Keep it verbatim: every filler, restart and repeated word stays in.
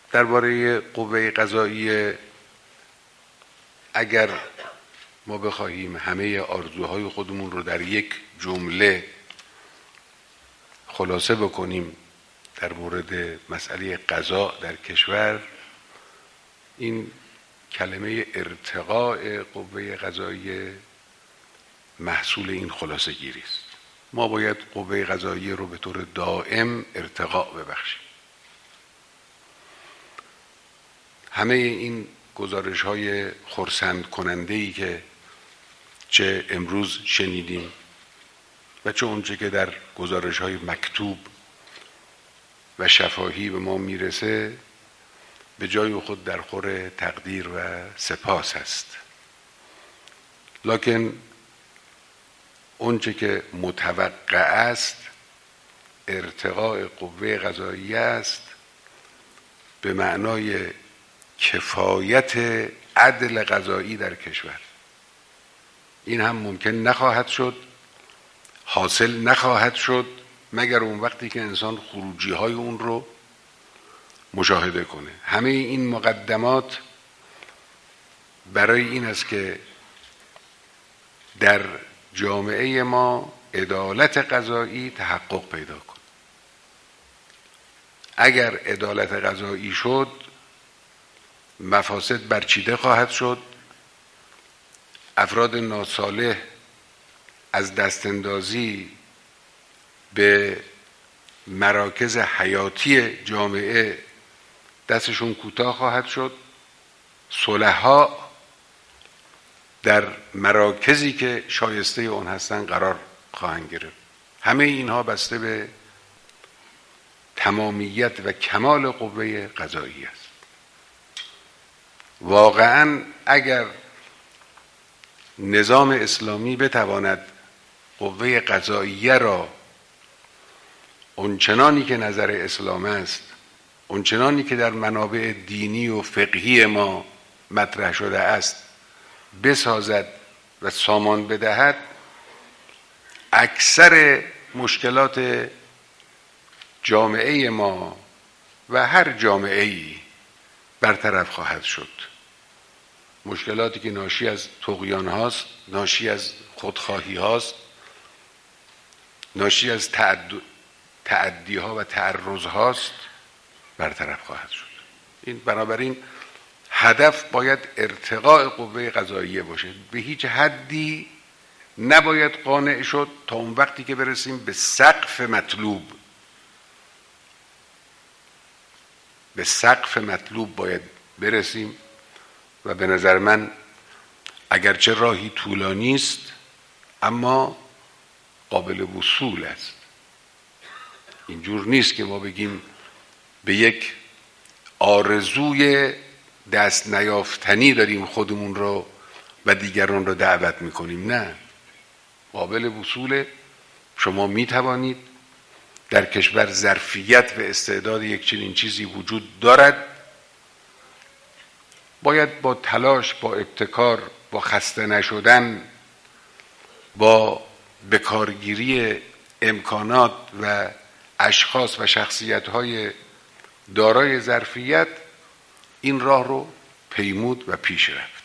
درباره قوه قضاییه اگر ما بخواهیم همه آرزوهای خودمون رو در یک جمله خلاصه بکنیم در مورد مسئله قضا در کشور، این کلمه ارتقاء قوه قضاییه محصول این خلاصه گیری است. ما باید قوه قضاییه رو به طور دائم ارتقاء ببخشیم. همه این گزارش های خرسند کننده ای که چه امروز شنیدیم و چه اونچه که در گزارش های مکتوب و شفاهی به ما میرسه به جای خود در خور تقدیر و سپاس است، لکن اونچه که متوقع است ارتقاء قوه قضاییه است به معنای کفایت عدل قضایی در کشور. این هم ممکن نخواهد شد، حاصل نخواهد شد مگر اون وقتی که انسان خروجی های اون رو مشاهده کنه. همه این مقدمات برای این است که در جامعه ما عدالت قضایی تحقق پیدا کنه. اگر عدالت قضایی شد مفاسد برچیده خواهد شد، افراد ناصالح از دستاندازی به مراکز حیاتی جامعه دستشون کوتاه خواهد شد، صلحا در مراکزی که شایسته اون هستن قرار خواهند گرفت. همه اینها بسته به تمامیت و کمال قوه قضایی است. واقعا اگر نظام اسلامی بتواند قوه قضاییه را اونچنانی که نظر اسلام است، اونچنانی که در منابع دینی و فقهی ما مطرح شده است بسازد و سامان بدهد، اکثر مشکلات جامعه ما و هر جامعه‌ای برطرف خواهد شد. مشکلاتی که ناشی از طغیان هاست، ناشی از خودخواهی هاست، ناشی از تعدی ها و تعرض هاست برطرف خواهد شد. این بنابراین هدف باید ارتقاء قوه قضاییه باشه. به هیچ حدی نباید قانع شد تا اون وقتی که برسیم به سقف مطلوب. به سقف مطلوب باید برسیم و به نظر من اگرچه راهی طولانی است اما قابل وصول است. اینجور نیست که ما بگیم به یک آرزوی دست نیافتنی داریم خودمون رو و دیگران رو دعوت میکنیم. نه، قابل وصول. شما میتوانید، در کشور ظرفیت و استعداد یک چنین چیزی وجود دارد. باید با تلاش، با ابتکار، با خسته نشدن، با بکارگیری امکانات و اشخاص و شخصیت‌های دارای ظرفیت این راه رو پیمود و پیش رفت.